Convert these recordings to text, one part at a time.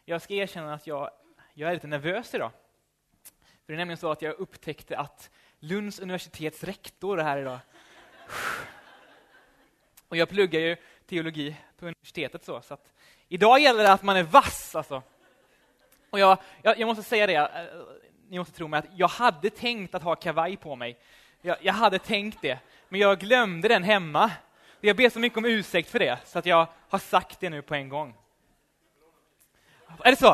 Jag ska erkänna att jag är lite nervös idag. För det är nämligen så att jag upptäckte att Lunds universitets rektor är här idag. Och jag pluggar ju teologi på universitetet så att idag gäller det att man är vass alltså. Och jag måste säga det, ni måste tro mig att jag hade tänkt att ha kavaj på mig. Jag hade tänkt det, men jag glömde den hemma. Jag ber så mycket om ursäkt för det, så att jag har sagt det nu på en gång. Är det så?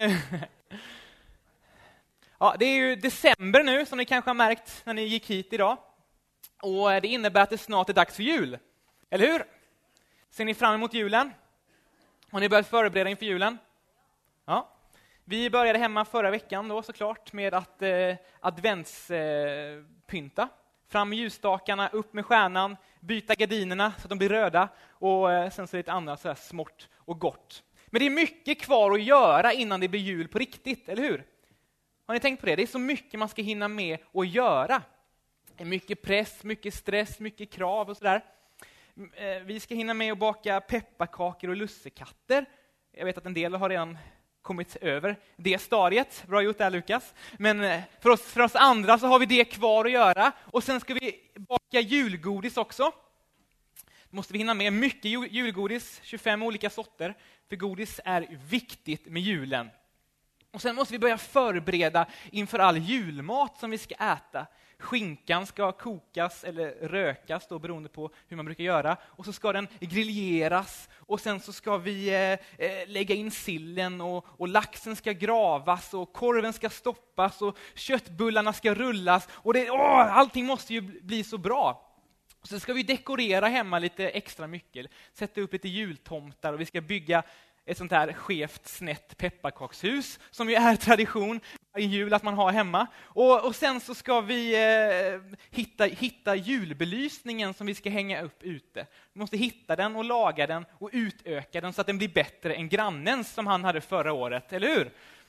Ja, det är ju december nu, som ni kanske har märkt när ni gick hit idag. Och det innebär att det snart är dags för jul. Eller hur? Ser ni fram emot julen? Har ni börjat förbereda inför julen? Ja. Vi började hemma förra veckan då såklart med att adventspynta. Fram med ljusstakarna, upp med stjärnan, byta gardinerna så att de blir röda och sen så lite annat så här smått och gott. Men det är mycket kvar att göra innan det blir jul på riktigt, eller hur? Har ni tänkt på det? Det är så mycket man ska hinna med att göra. Det är mycket press, mycket stress, mycket krav och sådär. Vi ska hinna med att baka pepparkakor och lussekatter. Jag vet att en del har redan kommit över det stadiet. Bra gjort där, Lukas. Men för oss andra så har vi det kvar att göra. Och sen ska vi baka julgodis också. Då måste vi hinna med mycket julgodis, 25 olika sorter. För godis är viktigt med julen. Och sen måste vi börja förbereda inför all julmat som vi ska äta. Skinkan ska kokas eller rökas då, beroende på hur man brukar göra. Och så ska den grilleras. Och sen så ska vi lägga in sillen och laxen ska gravas och korven ska stoppas och köttbullarna ska rullas. Och allting måste ju bli så bra. Och så ska vi dekorera hemma lite extra mycket. Sätta upp lite jultomtar och vi ska bygga ett sånt här skevt snett pepparkakshus som ju är tradition i jul att man har hemma. Och sen så ska vi hitta julbelysningen som vi ska hänga upp ute. Vi måste hitta den och laga den och utöka den så att den blir bättre än grannens som han hade förra året, eller hur?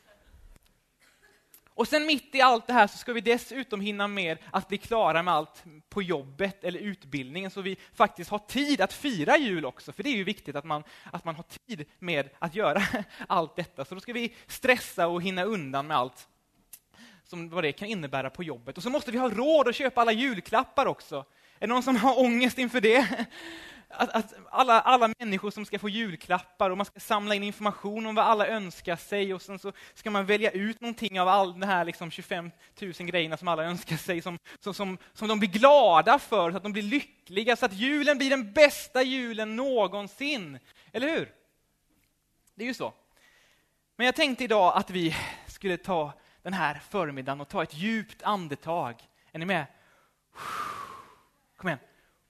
Och sen mitt i allt det här så ska vi dessutom hinna med att bli klara med allt på jobbet eller utbildningen så vi faktiskt har tid att fira jul också. För det är ju viktigt att man har tid med att göra allt detta. Så då ska vi stressa och hinna undan med allt som vad det kan innebära på jobbet. Och så måste vi ha råd att köpa alla julklappar också. Är det någon som har ångest inför det? Att alla människor som ska få julklappar och man ska samla in information om vad alla önskar sig och sen så ska man välja ut någonting av all den här liksom 25 000 grejerna som alla önskar sig som de blir glada för, så att de blir lyckliga, så att julen blir den bästa julen någonsin. Eller hur? Det är ju så. Men jag tänkte idag att vi skulle ta den här förmiddagen och ta ett djupt andetag. Är ni med? Kom igen.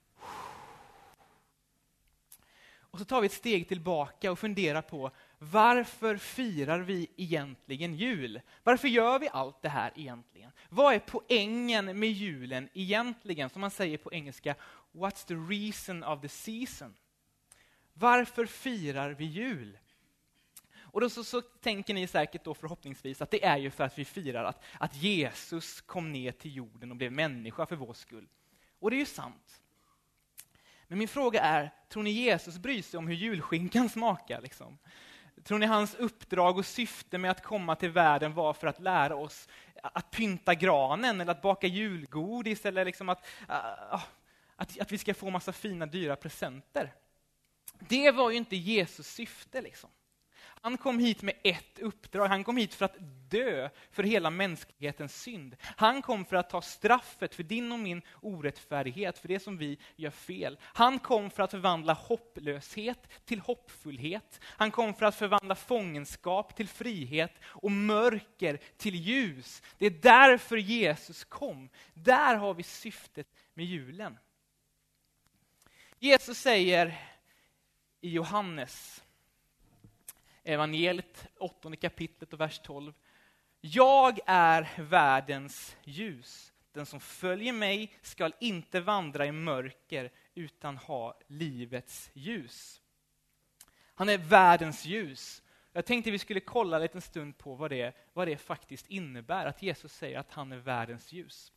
Och så tar vi ett steg tillbaka och funderar på varför firar vi egentligen jul? Varför gör vi allt det här egentligen? Vad är poängen med julen egentligen? Som man säger på engelska, what's the reason of the season? Varför firar vi jul? Och då så tänker ni säkert då förhoppningsvis att det är ju för att vi firar att Jesus kom ner till jorden och blev människa för vår skull. Och det är ju sant. Men min fråga är, tror ni Jesus bryr sig om hur julskinkan smakar? Liksom? Tror ni hans uppdrag och syfte med att komma till världen var för att lära oss att pynta granen eller att baka julgodis eller liksom att vi ska få massa fina dyra presenter? Det var ju inte Jesus syfte liksom. Han kom hit med ett uppdrag. Han kom hit för att dö för hela mänsklighetens synd. Han kom för att ta straffet för din och min orättfärdighet, för det som vi gör fel. Han kom för att förvandla hopplöshet till hoppfullhet. Han kom för att förvandla fångenskap till frihet och mörker till ljus. Det är därför Jesus kom. Där har vi syftet med julen. Jesus säger i Johannes evangeliet 8 kapitlet och vers 12. Jag är världens ljus. Den som följer mig ska inte vandra i mörker utan ha livets ljus. Han är världens ljus. Jag tänkte vi skulle kolla lite en stund på vad det faktiskt innebär att Jesus säger att han är världens ljus.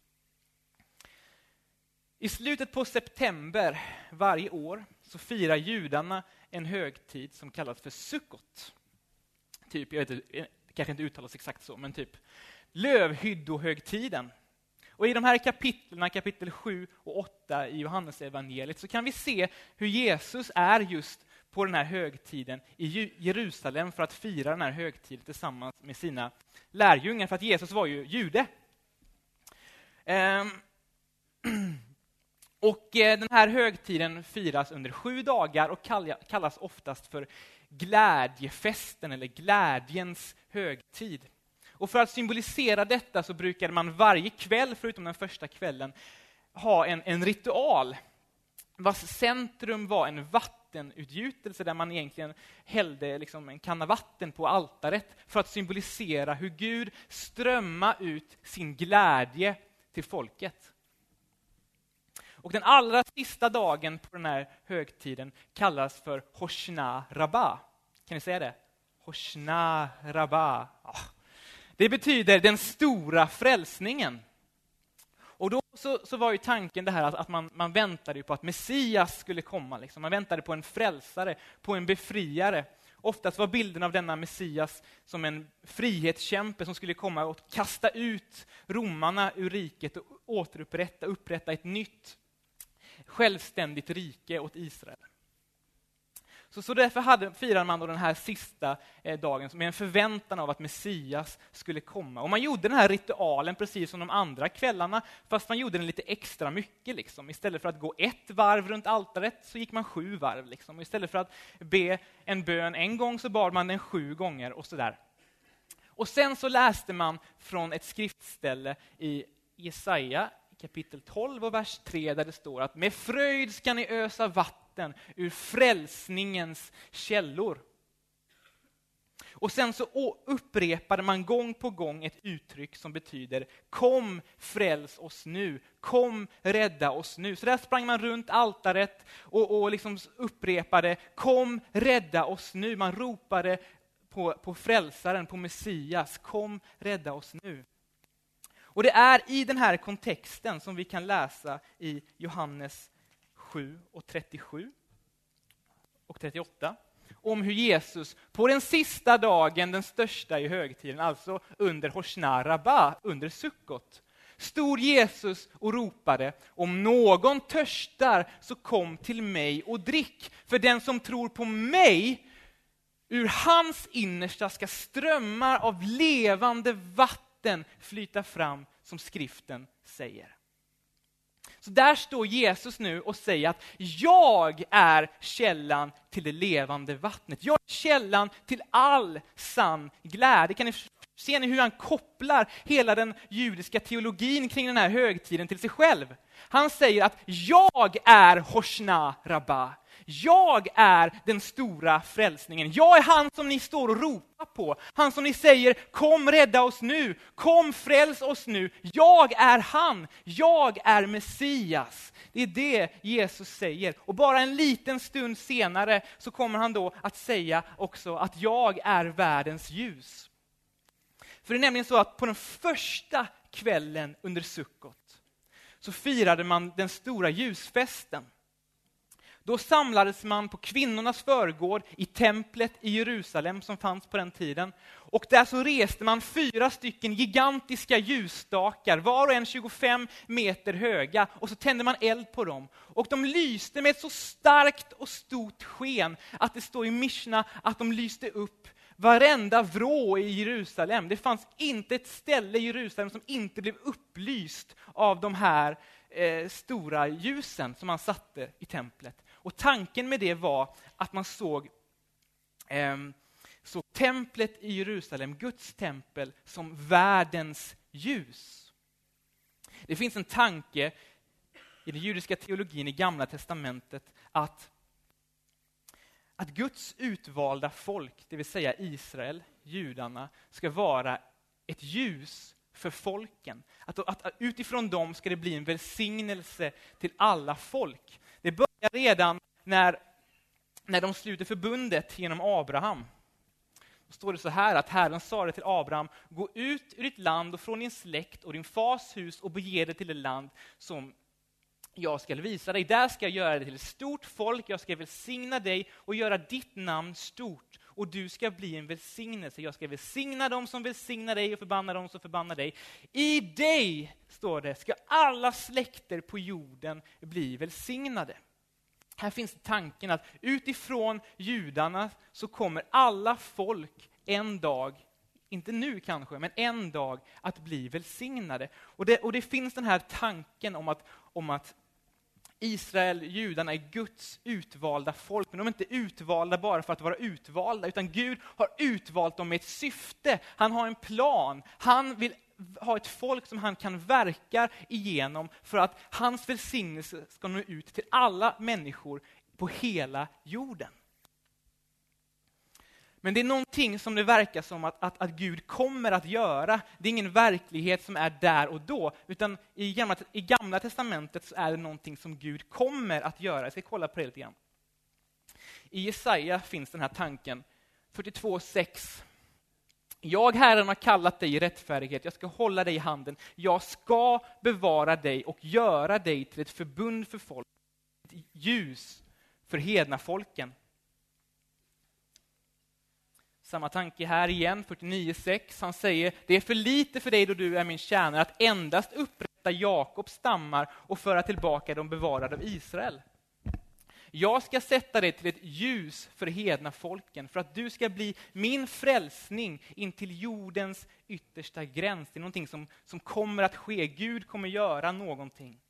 I slutet på september varje år så firar judarna en högtid som kallas för Sukkot. typ, jag vet inte, kanske inte uttalas exakt så, men typ lövhyddohögtiden. Och i de här kapitlen, kapitel 7 och 8 i Johannesevangeliet, så kan vi se hur Jesus är just på den här högtiden i Jerusalem för att fira den här högtiden tillsammans med sina lärjungar, för att Jesus var ju jude. Och den här högtiden firas under 7 dagar och kallas oftast för glädjefesten eller glädjens högtid. Och för att symbolisera detta så brukade man varje kväll, förutom den första kvällen, ha en ritual vars centrum var en vattenutgjutelse där man egentligen hällde liksom en kanna vatten på altaret för att symbolisera hur Gud strömmar ut sin glädje till folket. Och den allra sista dagen på den här högtiden kallas för Hoshna Rabbah. Kan ni säga det? Hoshna Rabbah. Det betyder den stora frälsningen. Och då så var ju tanken det här att man väntade på att Messias skulle komma. Liksom. Man väntade på en frälsare, på en befriare. Oftast var bilden av denna Messias som en frihetskämpe som skulle komma och kasta ut romarna ur riket och upprätta ett nytt självständigt rike åt Israel. Så därför firade man då den här sista dagen med en förväntan av att Messias skulle komma. Och man gjorde den här ritualen precis som de andra kvällarna, fast man gjorde den lite extra mycket. Liksom. Istället för att gå 1 varv runt altaret så gick man 7 varv. Liksom. Och istället för att be en bön en gång så bad man den 7 gånger och sådär. Och sen så läste man från ett skriftställe i Jesaja kapitel 12 och vers 3 där det står att med fröjd ska ni ösa vatten ur frälsningens källor. Och sen så upprepade man gång på gång ett uttryck som betyder kom, fräls oss nu, kom, rädda oss nu. Så där sprang man runt altaret och liksom upprepade kom, rädda oss nu. Man ropade på frälsaren, på Messias, kom, rädda oss nu. Och det är i den här kontexten som vi kan läsa i Johannes 7 och 37 och 38 om hur Jesus på den sista dagen, den största i högtiden, alltså under Hoshna Rabbah, under Sukkot, stod Jesus och ropade om någon törstar så kom till mig och drick. För den som tror på mig, ur hans innersta ska strömmar av levande vatten flyta fram som skriften säger. Så där står Jesus nu och säger att jag är källan till det levande vattnet. Jag är källan till all sann glädje. Ser ni hur han kopplar hela den judiska teologin kring den här högtiden till sig själv? Han säger att jag är Hoshna Rabbah. Jag är den stora frälsningen. Jag är han som ni står och ropar på. Han som ni säger, kom rädda oss nu. Kom fräls oss nu. Jag är han. Jag är Messias. Det är det Jesus säger. Och bara en liten stund senare så kommer han då att säga också att jag är världens ljus. För det är nämligen så att på den första kvällen under Sukkot så firade man den stora ljusfesten. Då samlades man på kvinnornas förgård i templet i Jerusalem som fanns på den tiden. Och där så reste man 4 stycken gigantiska ljusstakar, var och en 25 meter höga. Och så tände man eld på dem. Och de lyste med ett så starkt och stort sken att det står i Mishna att de lyste upp varenda vrå i Jerusalem. Det fanns inte ett ställe i Jerusalem som inte blev upplyst av de här stora ljusen som man satte i templet. Och tanken med det var att man såg templet i Jerusalem, Guds tempel, som världens ljus. Det finns en tanke i den judiska teologin i Gamla testamentet att Guds utvalda folk, det vill säga Israel, judarna, ska vara ett ljus för folken. Att utifrån dem ska det bli en välsignelse till alla folk. Det börjar redan när de sluter förbundet genom Abraham. Då står det så här att Herren sa det till Abraham: gå ut ur ditt land och från din släkt och din fars hus och bege dig till det land som jag ska visa dig. Där ska jag göra dig till ett stort folk, jag ska välsigna dig och göra ditt namn stort. och du ska bli en välsignelse. Jag ska välsigna dem som välsignar dig och förbanna dem som förbannar dig. I dig, står det, ska alla släkter på jorden bli välsignade. Här finns tanken att utifrån judarna så kommer alla folk en dag, inte nu kanske, men en dag att bli välsignade. Och det finns den här tanken om att Israel, judarna, är Guds utvalda folk. Men de är inte utvalda bara för att vara utvalda, utan Gud har utvalt dem med ett syfte. Han har en plan. Han vill ha ett folk som han kan verka igenom för att hans välsignelse ska nå ut till alla människor på hela jorden. Men det är någonting som det verkar som att Gud kommer att göra. Det är ingen verklighet som är där och då, utan i gamla testamentet så är det någonting som Gud kommer att göra. Jag ska kolla på det lite grann. I Jesaja finns den här tanken, 42:6. Jag, Herren, har kallat dig i rättfärdighet. Jag ska hålla dig i handen. Jag ska bevara dig och göra dig till ett förbund för folk. Ett ljus för hedna folken. Samma tanke här igen, 49:6. Han säger, det är för lite för dig då du är min tjänare att endast upprätta Jakobs stammar och föra tillbaka de bevarade av Israel. Jag ska sätta dig till ett ljus för hedna folken för att du ska bli min frälsning in till jordens yttersta gräns. Det är någonting som kommer att ske. Gud kommer göra någonting.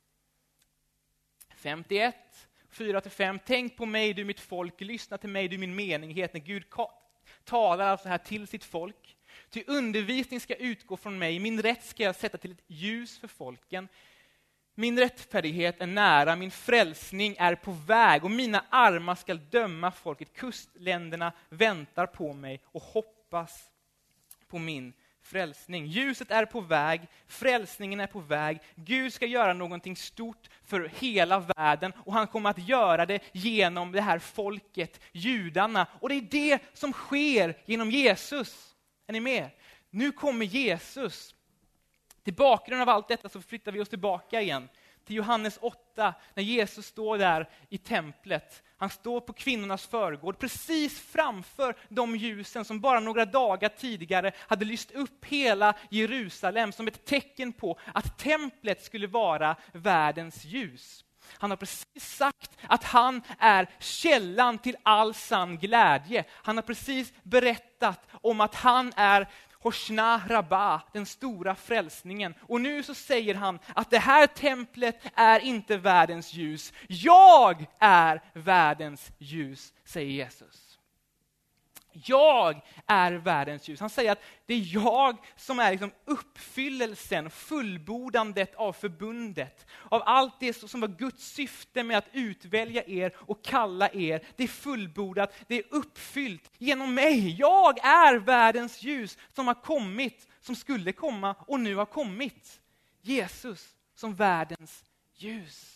51:4-5. Tänk på mig, du mitt folk. Lyssna till mig, du min menighet. När Gud talar alltså här till sitt folk. Till undervisning ska utgå från mig. Min rätt ska jag sätta till ett ljus för folken. Min rättfärdighet är nära, min frälsning är på väg och mina armar ska döma folket. Kustländerna väntar på mig och hoppas på min frälsning. Ljuset är på väg, frälsningen är på väg. Gud ska göra någonting stort för hela världen och han kommer att göra det genom det här folket, judarna. Och det är det som sker genom Jesus. Är ni med? Nu kommer Jesus. Till bakgrund av allt detta så flyttar vi oss tillbaka igen till Johannes 8, när Jesus står där i templet. Han står på kvinnornas förgård precis framför de ljusen som bara några dagar tidigare hade lyst upp hela Jerusalem som ett tecken på att templet skulle vara världens ljus. Han har precis sagt att han är källan till all sann glädje. Han har precis berättat om att han är Hoshna Rabbah, den stora frälsningen. Och nu så säger han att det här templet är inte världens ljus. Jag är världens ljus, säger Jesus. Jag är världens ljus. Han säger att det är jag som är liksom uppfyllelsen, fullbordandet av förbundet. Av allt det som var Guds syfte med att utvälja er och kalla er. Det är fullbordat, det är uppfyllt genom mig. Jag är världens ljus som har kommit, som skulle komma och nu har kommit. Jesus som världens ljus.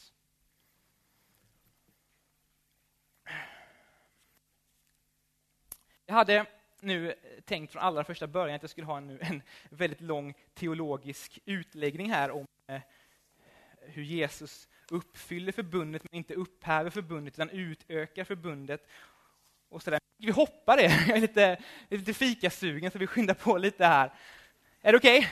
Jag hade nu tänkt från allra första början att jag skulle ha en väldigt lång teologisk utläggning här om hur Jesus uppfyller förbundet men inte upphäver förbundet utan utökar förbundet. Och så där. Vi hoppar det. Jag är lite fikasugen så vi skyndar på lite här. Är det okej?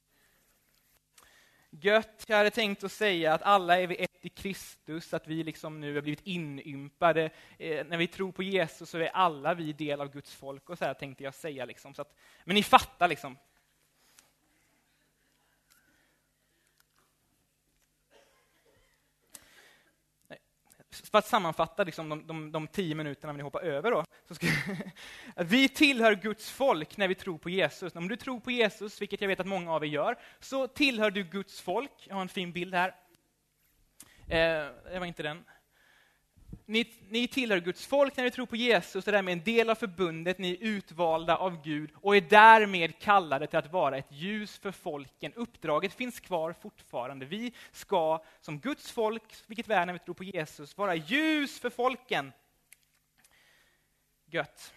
Gött, jag hade tänkt att säga att alla är vi ett i Kristus, att vi liksom nu har blivit inympade. När vi tror på Jesus så är alla vi del av Guds folk och så här tänkte jag säga liksom. Så att, men ni fattar liksom. För att sammanfatta liksom de 10 minuterna vi hoppar över då. Så att vi tillhör Guds folk när vi tror på Jesus. Om du tror på Jesus, vilket jag vet att många av er gör, så tillhör du Guds folk. Jag har en fin bild här. Det var inte den. Ni tillhör Guds folk när ni tror på Jesus och därmed en del av förbundet. Ni är utvalda av Gud och är därmed kallade till att vara ett ljus för folken. Uppdraget finns kvar fortfarande. Vi ska som Guds folk, vilket vi är när vi tror på Jesus, vara ljus för folken. Gött.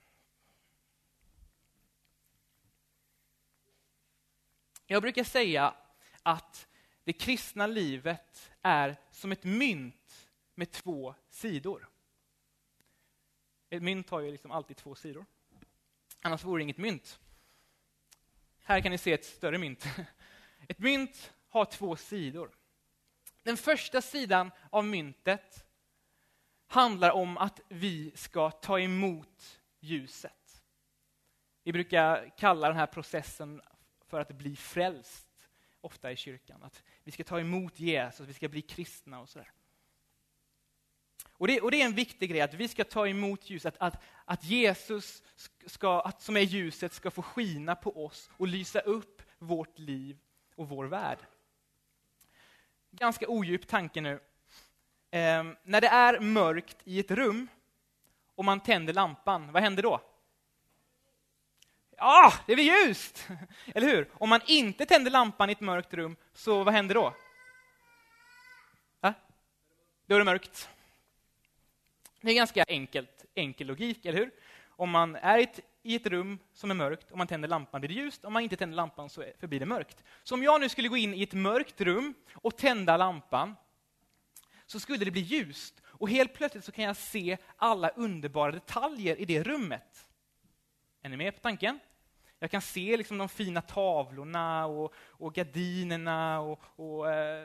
Jag brukar säga att det kristna livet är som ett mynt med 2 sidor. Ett mynt har ju liksom alltid 2 sidor. Annars vore det inget mynt. Här kan ni se ett större mynt. Ett mynt har 2 sidor. Den första sidan av myntet handlar om att vi ska ta emot ljuset. Vi brukar kalla den här processen för att bli frälst, ofta i kyrkan. Att vi ska ta emot Jesus, vi ska bli kristna och sådär. Och det är en viktig grej, att vi ska ta emot ljuset, att Jesus som är ljuset ska få skina på oss och lysa upp vårt liv och vår värld. Ganska odjup tanke nu. När det är mörkt i ett rum och man tänder lampan, vad händer då? Ja, det blir ljust! Eller hur? Om man inte tänder lampan i ett mörkt rum, så vad händer då? Då är det mörkt. Det är ganska enkel logik, eller hur? Om man är i ett rum som är mörkt och man tänder lampan blir det ljust. Om man inte tänder lampan så förblir det mörkt. Så om jag nu skulle gå in i ett mörkt rum och tända lampan, så skulle det bli ljust. Och helt plötsligt så kan jag se alla underbara detaljer i det rummet. Är ni med på tanken? Jag kan se liksom de fina tavlorna och gardinerna och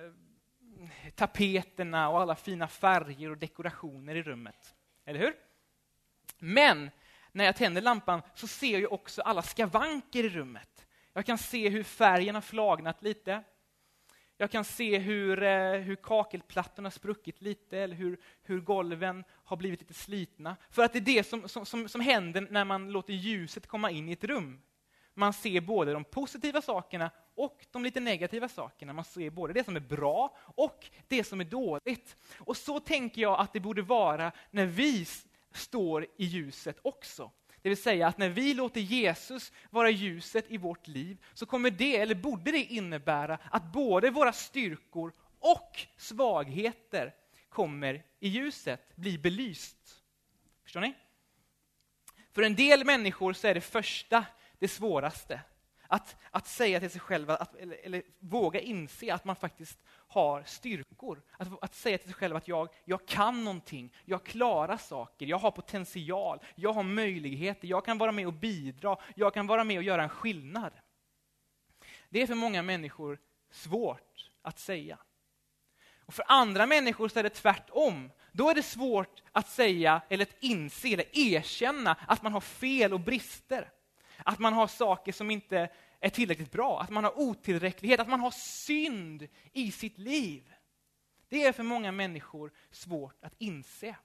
tapeterna och alla fina färger och dekorationer i rummet. Eller hur? Men när jag tänder lampan så ser jag ju också alla skavanker i rummet. Jag kan se hur färgen har flagnat lite. Jag kan se hur kakelplattorna har spruckit lite, eller hur golven har blivit lite slitna. För att det är det som händer när man låter ljuset komma in i ett rum. Man ser både de positiva sakerna och de lite negativa sakerna. Man ser både det som är bra och det som är dåligt. Och så tänker jag att det borde vara när vi står i ljuset också. Det vill säga att när vi låter Jesus vara ljuset i vårt liv, så kommer det, eller borde det innebära, att både våra styrkor och svagheter kommer i ljuset, blir belyst. Förstår ni? För en del människor så är det första det svåraste. Att säga till sig själva, eller våga inse att man faktiskt har styrkor. Att säga till sig själv att jag kan någonting, jag klarar saker, jag har potential, jag har möjligheter, jag kan vara med och bidra, jag kan vara med och göra en skillnad. Det är för många människor svårt att säga. Och för andra människor så är det tvärtom. Då är det svårt att säga, eller att inse, eller erkänna att man har fel och brister. Att man har saker som inte är tillräckligt bra. Att man har otillräcklighet. Att man har synd i sitt liv. Det är för många människor svårt att inse.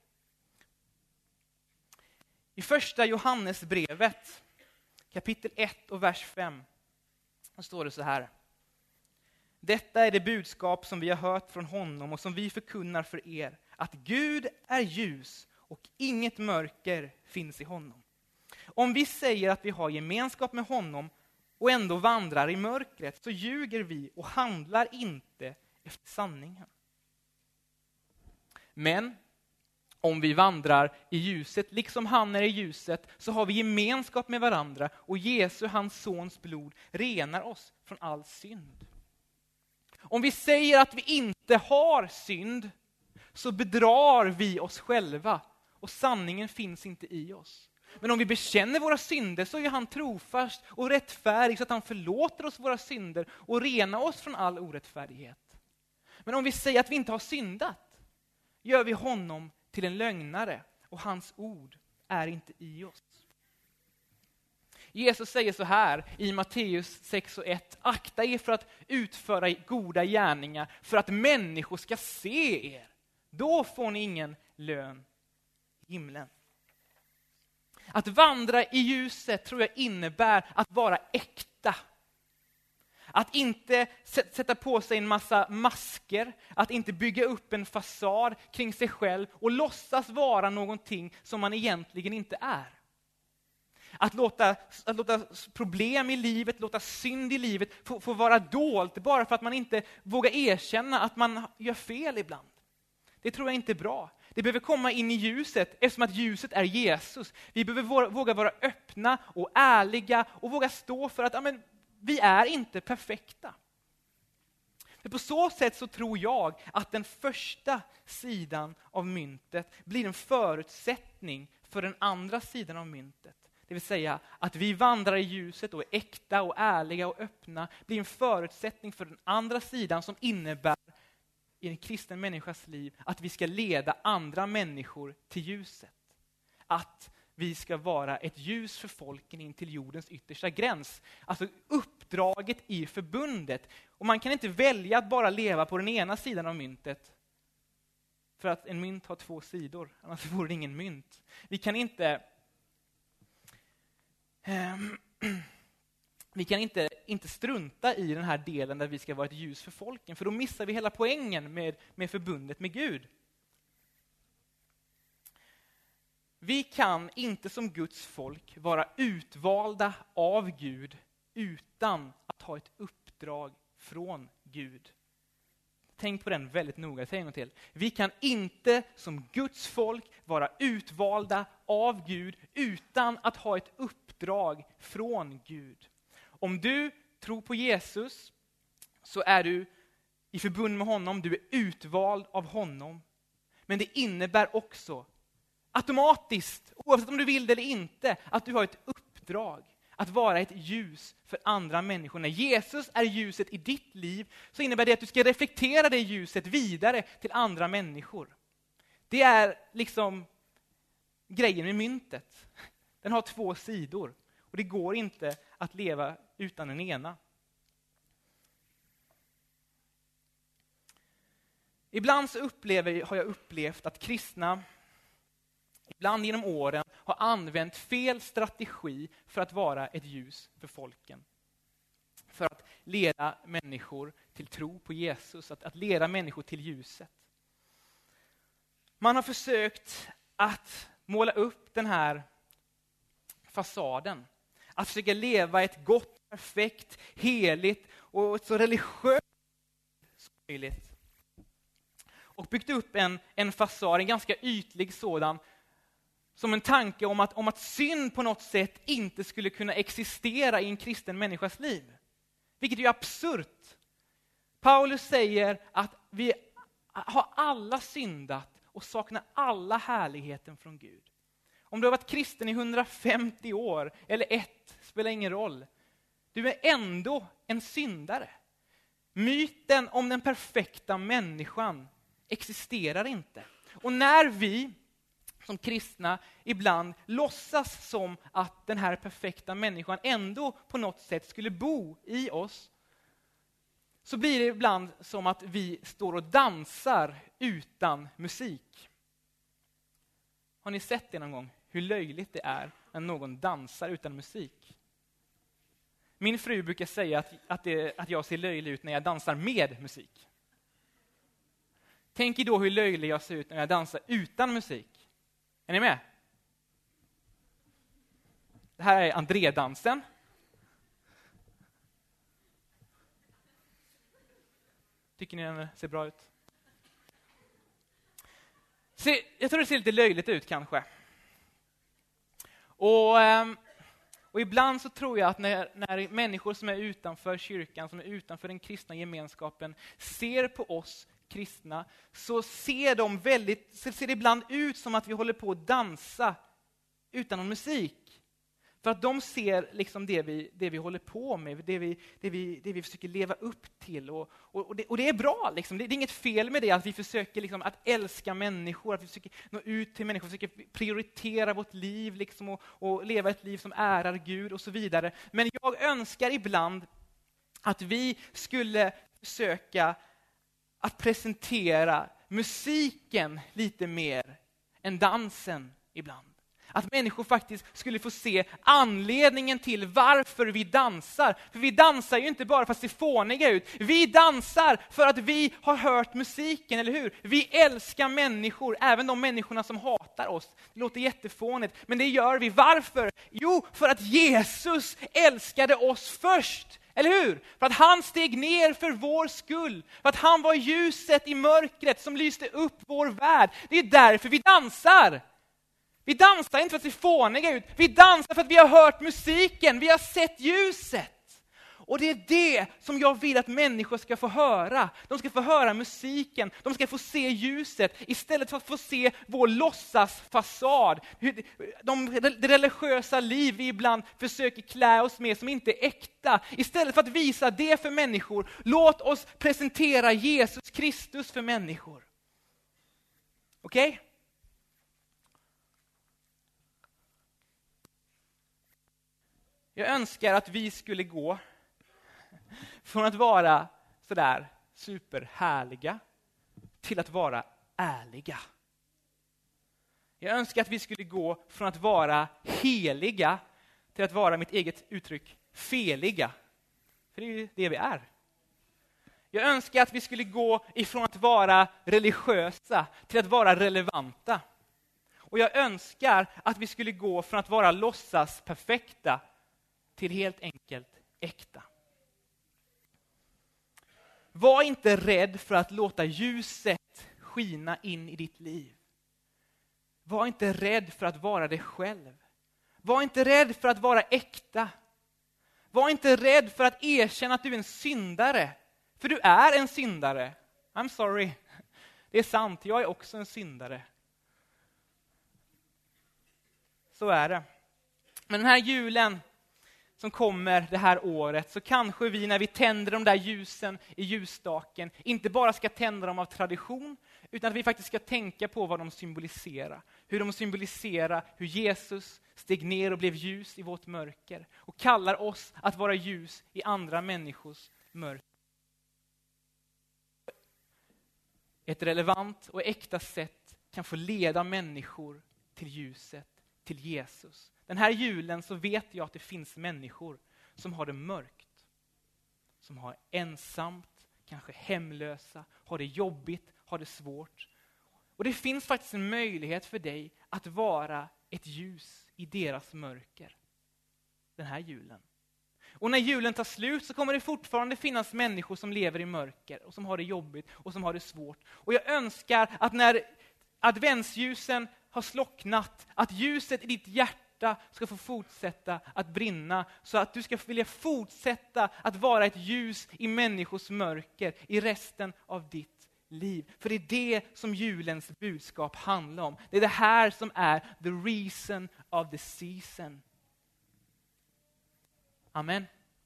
I första Johannesbrevet, kapitel 1 och vers 5, så står det så här. Detta är det budskap som vi har hört från honom och som vi förkunnar för er. Att Gud är ljus och inget mörker finns i honom. Om vi säger att vi har gemenskap med honom och ändå vandrar i mörkret, så ljuger vi och handlar inte efter sanningen. Men om vi vandrar i ljuset, liksom han är i ljuset, så har vi gemenskap med varandra, och Jesu, hans sons blod, renar oss från all synd. Om vi säger att vi inte har synd, så bedrar vi oss själva, och sanningen finns inte i oss. Men om vi bekänner våra synder, så är han trofast och rättfärdig, så att han förlåter oss våra synder och renar oss från all orättfärdighet. Men om vi säger att vi inte har syndat, gör vi honom till en lögnare, och hans ord är inte i oss. Jesus säger så här i Matteus 6:1: akta er för att utföra goda gärningar, för att människor ska se er. Då får ni ingen lön i himlen. Att vandra i ljuset tror jag innebär att vara äkta. Att inte sätta på sig en massa masker, att inte bygga upp en fasad kring sig själv och låtsas vara någonting som man egentligen inte är. Att låta problem i livet, låta synd i livet få vara dolt bara för att man inte vågar erkänna att man gör fel ibland. Det tror jag inte är bra. Det behöver komma in i ljuset, eftersom att ljuset är Jesus. Vi behöver våga vara öppna och ärliga och våga stå för att vi är inte perfekta. För på så sätt så tror jag att den första sidan av myntet blir en förutsättning för den andra sidan av myntet. Det vill säga att vi vandrar i ljuset och är äkta och ärliga och öppna blir en förutsättning för den andra sidan som innebär i en kristen människas liv att vi ska leda andra människor till ljuset. Att vi ska vara ett ljus för folken in till jordens yttersta gräns. Alltså uppdraget i förbundet. Och man kan inte välja att bara leva på den ena sidan av myntet. För att en mynt har 2 sidor, annars vore det ingen mynt. Vi kan inte strunta i den här delen där vi ska vara ett ljus för folken. För då missar vi hela poängen med förbundet med Gud. Vi kan inte som Guds folk vara utvalda av Gud utan att ha ett uppdrag från Gud. Tänk på den väldigt noga, säg en gång till. Vi kan inte som Guds folk vara utvalda av Gud utan att ha ett uppdrag från Gud. Om du tror på Jesus så är du i förbund med honom, du är utvald av honom. Men det innebär också automatiskt, oavsett om du vill det eller inte, att du har ett uppdrag. Att vara ett ljus för andra människor. När Jesus är ljuset i ditt liv så innebär det att du ska reflektera det ljuset vidare till andra människor. Det är liksom grejen med myntet. Den har 2 sidor och det går inte att leva utan den ena. Ibland så har jag upplevt att kristna ibland genom åren har använt fel strategi för att vara ett ljus för folken. För att leda människor till tro på Jesus, att leda människor till ljuset. Man har försökt att måla upp den här fasaden. Att försöka leva ett gott, perfekt, heligt och så religiöst som möjligt. Och byggt upp en fasad, en ganska ytlig sådan, som en tanke om att synd på något sätt inte skulle kunna existera i en kristen människas liv. Vilket är ju absurt. Paulus säger att vi har alla syndat och saknar alla härligheten från Gud. Om du har varit kristen i 150 år eller 1, spelar ingen roll. Du är ändå en syndare. Myten om den perfekta människan existerar inte. Och när vi som kristna ibland låtsas som att den här perfekta människan ändå på något sätt skulle bo i oss, så blir det ibland som att vi står och dansar utan musik. Har ni sett det någon gång? Hur löjligt det är när någon dansar utan musik. Min fru brukar säga att jag ser löjlig ut när jag dansar med musik. Tänk er då hur löjlig jag ser ut när jag dansar utan musik. Är ni med? Det här är André-dansen. Tycker ni den ser bra ut? Jag tror det ser lite löjligt ut kanske. Och ibland så tror jag att när människor som är utanför kyrkan, som är utanför den kristna gemenskapen, ser på oss kristna, så ser det ibland ut som att vi håller på att dansa utan någon musik. För att de ser liksom det vi håller på med, det vi försöker leva upp till. Och det är bra, liksom. Det är inget fel med det, att vi försöker liksom, att älska människor, att vi försöker nå ut till människor, försöker prioritera vårt liv liksom, och leva ett liv som ärar Gud och så vidare. Men jag önskar ibland att vi skulle försöka att presentera musiken lite mer än dansen ibland. Att människor faktiskt skulle få se anledningen till varför vi dansar. För vi dansar ju inte bara för att se fåniga ut. Vi dansar för att vi har hört musiken, eller hur? Vi älskar människor, även de människorna som hatar oss. Det låter jättefånigt, men det gör vi. Varför? Jo, för att Jesus älskade oss först. Eller hur? För att han steg ner för vår skull. För att han var ljuset i mörkret som lyste upp vår värld. Det är därför vi dansar. Vi dansar inte för att se fåniga ut. Vi dansar för att vi har hört musiken. Vi har sett ljuset. Och det är det som jag vill att människor ska få höra. De ska få höra musiken, de ska få se ljuset istället för att få se vår låtsasfasad. Det religiösa liv vi ibland försöker klä oss med som inte är äkta. Istället för att visa det för människor, låt oss presentera Jesus Kristus för människor. Okej? Jag önskar att vi skulle gå från att vara sådär superhärliga till att vara ärliga. Jag önskar att vi skulle gå från att vara heliga till att vara, mitt eget uttryck, feliga. För det är ju det vi är. Jag önskar att vi skulle gå ifrån att vara religiösa till att vara relevanta. Och jag önskar att vi skulle gå från att vara låtsas perfekta till helt enkelt äkta. Var inte rädd för att låta ljuset skina in i ditt liv. Var inte rädd för att vara dig själv. Var inte rädd för att vara äkta. Var inte rädd för att erkänna att du är en syndare. För du är en syndare. I'm sorry. Det är sant, jag är också en syndare. Så är det. Men den här julen som kommer det här året, så kanske vi när vi tänder de där ljusen i ljusstaken inte bara ska tända dem av tradition, utan att vi faktiskt ska tänka på vad de symboliserar. Hur de symboliserar hur Jesus steg ner och blev ljus i vårt mörker och kallar oss att vara ljus i andra människors mörker. Ett relevant och äkta sätt kan få leda människor till ljuset, till Jesus. Den här julen så vet jag att det finns människor som har det mörkt. Som har ensamt, kanske hemlösa, har det jobbigt, har det svårt. Och det finns faktiskt en möjlighet för dig att vara ett ljus i deras mörker. Den här julen. Och när julen tar slut så kommer det fortfarande finnas människor som lever i mörker och som har det jobbigt och som har det svårt. Och jag önskar att när adventsljusen har slocknat, att ljuset i ditt hjärta ska få fortsätta att brinna, så att du ska vilja fortsätta att vara ett ljus i människors mörker i resten av ditt liv. För det är det som julens budskap handlar om. Det är det här som är the reason of the season. Amen.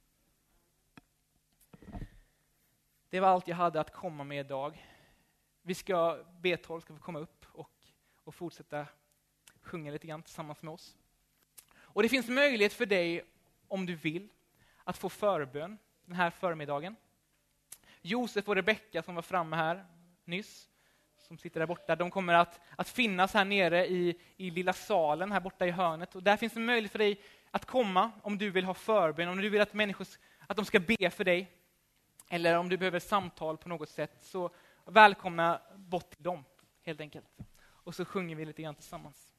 Det var allt jag hade att komma med idag. Vi ska B12 ska få komma upp och fortsätta sjunga lite grann tillsammans med oss. Och det finns möjlighet för dig, om du vill, att få förbön den här förmiddagen. Josef och Rebecka som var framme här nyss, som sitter där borta, de kommer att finnas här nere i lilla salen här borta i hörnet. Och där finns en möjlighet för dig att komma om du vill ha förbön, om du vill att människor att de ska be för dig. Eller om du behöver samtal på något sätt, så välkomna bort till dem helt enkelt. Och så sjunger vi lite grann tillsammans.